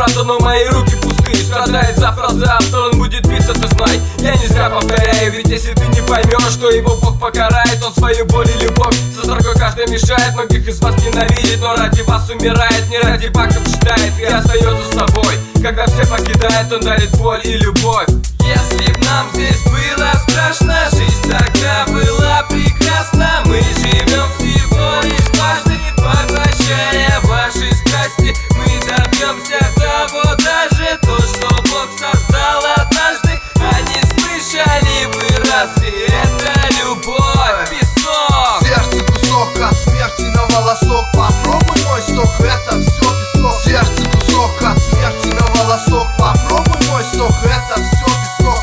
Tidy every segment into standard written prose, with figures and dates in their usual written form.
правда, но мои руки пустые. Страдает завтра, он будет биться, ты знай. Я не зря повторяю, ведь если ты не поймешь, что его Бог покарает, он свою боль и любовь со строкой каждый мешает. Многих из вас ненавидит, но ради вас умирает. Не ради баков читает и остается с собой. Когда все покидает, он дарит боль и любовь. Если б нам здесь было страшно, жизнь тогда была прекрасна. Мы живем всего лишь дважды, поглощая ваши страсти. Мы добьемся того даже, то, что Бог создал однажды. А не слышали вы разве это любовь? Песок. Сердце кусок от смерти на волосок. Попробуй мой сок, это все песок. Сердце кусок от смерти на волосок. Попробуй мой сок, это все песок.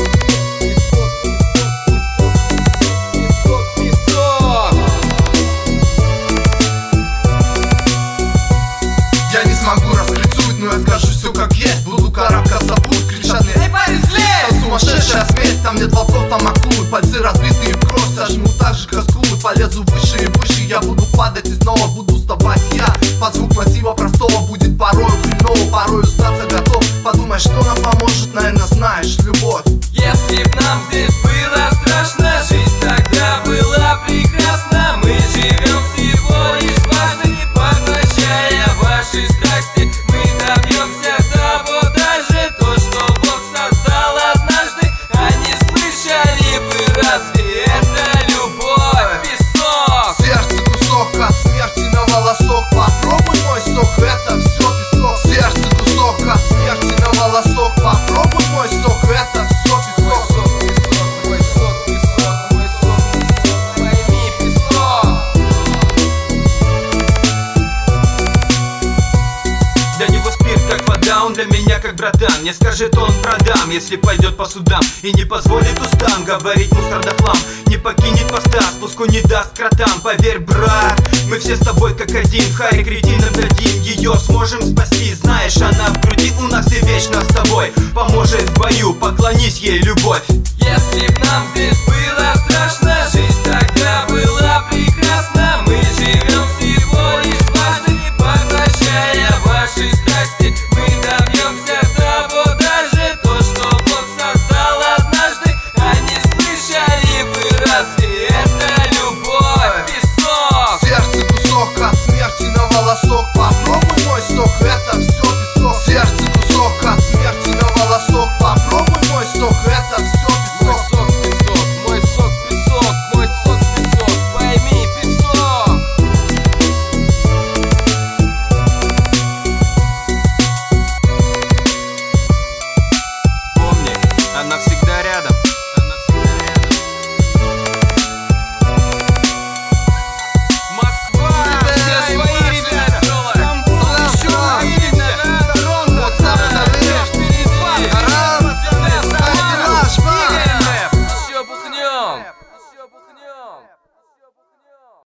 Я не смогу раскрицуть, но я скажу все как есть. Буду карабкаться, будут кричать мне: эй, парень, слезь! Там сумасшедшая смесь, там нет вопросов, там акулы. Пальцы разбитые в кровь, сожму так же, как скулы. Полезу выше и выше, я буду падать и снова буду вставать. Я под звук мотива простого будет порою хреново, порою сдаться готов. Подумай, что нам поможет, наверное, знаешь, любовь. Если б нам здесь было страшно, жизнь тогда была прекрасна. Мы живем всего лишь дважды, поглощая ваши страсти. Мы добьемся того даже, то, что Бог создал однажды. А не слышали вы разве это любовь? Песок. Сердце кусок от смерти на волосок. Попробуй мой сок, это все песок. Сердце кусок от смерти на волосок. Попробуй мой сок, это все песок. Для него спирт как вода, он для меня как братан. Мне скажет, он продам, если пойдет по судам. И не позволит устам говорить мусор да хлам. Не покинет поста, спуску не даст кротам. Поверь, брат, мы все с тобой как один. В харе кретин отдадим, ее сможем спасти. Знаешь, она в груди у нас и вечно с тобой. Поможет в бою, поклонись ей, любовь. Если б нам здесь